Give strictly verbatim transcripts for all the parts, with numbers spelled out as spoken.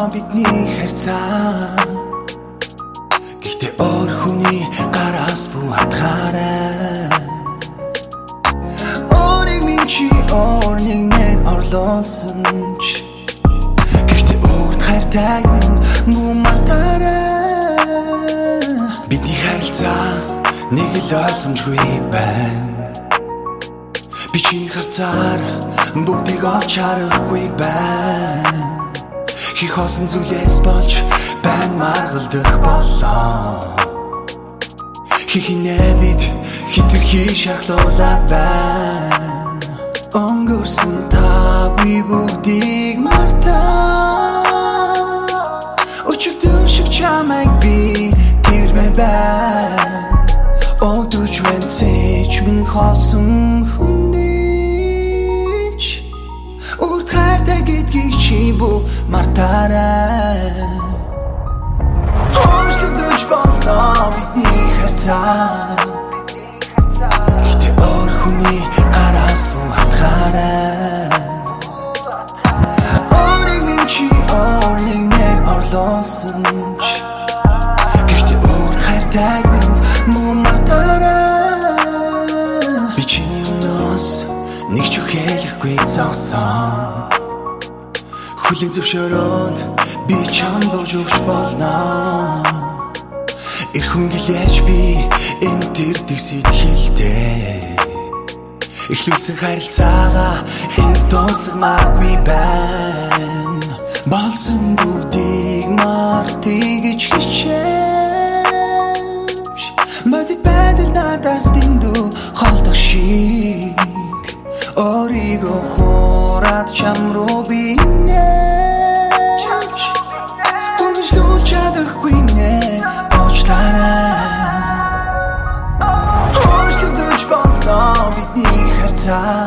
бидний харьцаа. Гэхдээ өөр хүний гараас бүү хатгаарай. Өөрийг минь чи өөр нэгнээр орлуулсан ч гэхдээ өөрт хайртайг минь бүү мартаарай. Бидний харилцаа нэг л ойлгомжгүй байна. Би чиний харцаар бүгдийг олж харахгүй байна. Хих хосон зүйлээс болж байн маргалдах болоо. Хихинэ бид хитрхи шахлуулаад байна. Өнгөрсөн та би бүгдийг мартаа. Өчигдөр шиг чамайг би тэрмэ байна. Одож вэнцэж минь хосон хүндэж урт хайртай гэдгийг чи бүү мартаарай. Өөрчлөгдөж боллоо бидний харьцаа. Гэхдээ өөр хүний гараас бүү хатгаарай. Өөрийг минь чи өөр нэгнээр орлуулсан ч гэхдээ өөрт хайртайг минь бүү мартаарай. Би чиний өмнөөс нэг ч үхэлэхгүй зогсон. Хүлийн зөвшөөрөөд би чам бууж өгч болно. Эр хүн гэлээж би энэ тэрдэг сэтгэлдээ эхлүүлсэн харилцаагаа энэ дуусгамааргүй байна. Болсон бүгдийг мартъя гэж хичээж бодит байдал надаас дэндүү холдох шиг өөрийгөө хуураад чам руу би бидний харьцаа.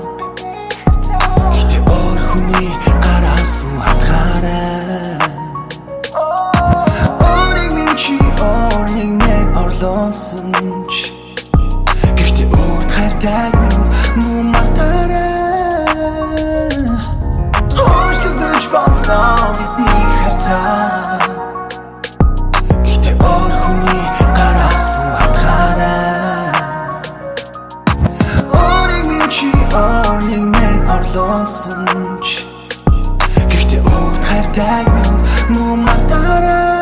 Гэхдээ өөр хүний гараас бүү хатгаарай. Өөрийг минь чи өөр нэгнээр орлуулсан ч гэхдээ өөрт хайртайг минь бүү мартаарай. Өөрчлөгдөж боллоо бидний харьцаа. Гэхдээ өөр хүний гараас бүү хатгаарай. Өөр нэгнээр орлуулсан ч гэхдээ өөрт хайртайг минь бүү мартаарай.